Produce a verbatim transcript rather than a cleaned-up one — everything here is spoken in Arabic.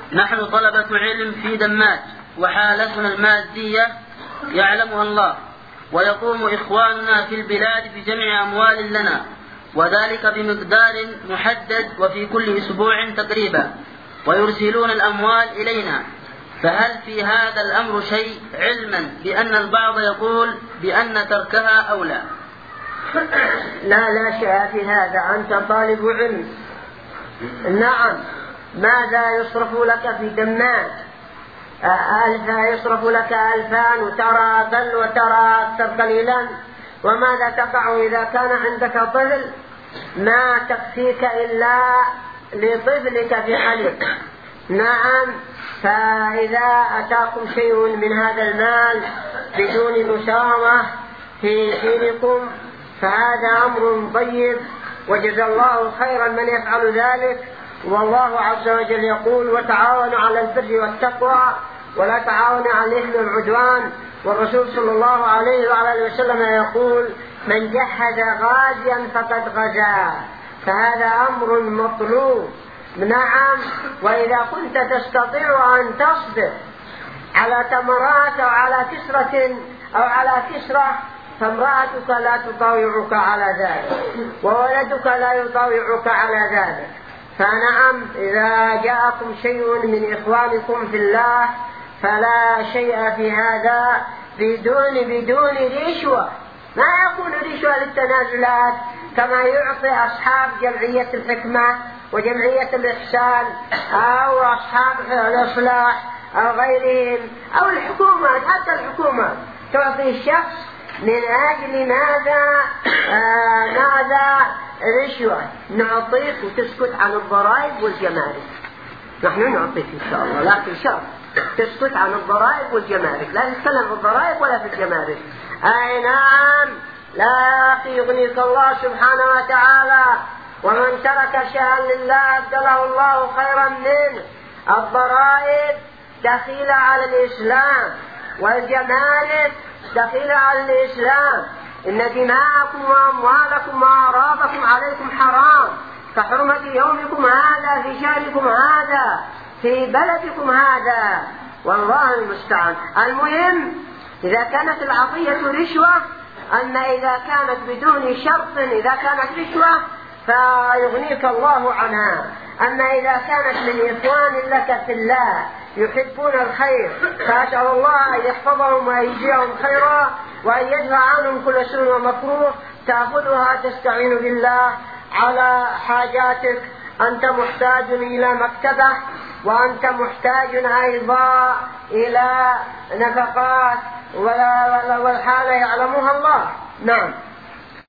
نحن طلبة علم في دماج، وحالتنا المادية يعلمها الله، ويقوم إخواننا في البلاد بجمع أموال لنا، وذلك بمقدار محدد وفي كل أسبوع تقريبا، ويرسلون الأموال إلينا. فهل في هذا الأمر شيء، علما بأن البعض يقول بأن تركها أولى؟ لا لا شيء في هذا، أنت طالب علم. نعم، ماذا يصرف لك في دماج؟ ألفا يصرف لك ألفان وترى أقل وترى أكثر قليلا، وماذا تقع إذا كان عندك طفل ما تكفيك إلا لطفلك في حليب؟ نعم، فإذا أتاكم شيء من هذا المال بدون مساومة في حينكم فهذا أمر طيب، وجزا الله خيرا من يفعل ذلك. والله عز وجل يقول: وتعاونوا على البر والتقوى ولا تعاونوا على الإثم والعدوان. والرسول صلى الله عليه وعلى وسلم يقول: من جهز غازيا فقد غزا. فهذا أمر مطلوب. نعم، وإذا كنت تستطيع أن تصبر على تمرات أو على كسرة أو على كسرة فامرأتك لا تطاوعك على ذلك، وولدك لا يطاوعك على ذلك. فنعم، إذا جاءكم شيء من إخوانكم في الله فلا شيء في هذا بدون بدون رشوة. ما يكون رشوة للتنازلات كما يعطي أصحاب جمعية الحكمة وجمعية الإحسان أو أصحاب الإصلاح أو غيرهم أو الحكومة. حتى الحكومة تعطي الشخص من أجل ماذا؟ آه ماذا؟ رشوة. نعطيك وتسكت عن الضرائب والجمارك. نحن نعطيك إن شاء الله، لكن شرط تسكت عن الضرائب والجمارك، لا تتكلم في الضرائب ولا في الجمارك. أي نعم، لا يغنيك الله سبحانه وتعالى. ومن ترك شيئا لله أبدله الله خيرا منه. الضرائب دخيلة على الإسلام، والجمارك دخيلة على الإسلام. إن دماءكم وأموالكم وأعراضكم عليكم حرام كحرمة يومكم هذا في شهركم هذا في بلدكم هذا، والله المستعان. المهم إذا كانت العطية رشوة، أما إذا كانت بدون شرط، إذا كانت رشوة فيغنيك الله عنها. أما إذا كانت من إخوان لك في الله يحبون الخير فأسأل الله أن يحفظهم ويجزيهم خيرا وأن يدفع عنهم كل سوء ومكروه، تأخذها تستعين بالله على حاجاتك. أنت محتاج إلى مكتبة، وأنت محتاج أيضا إلى نفقات، والحالة يعلمها الله. نعم.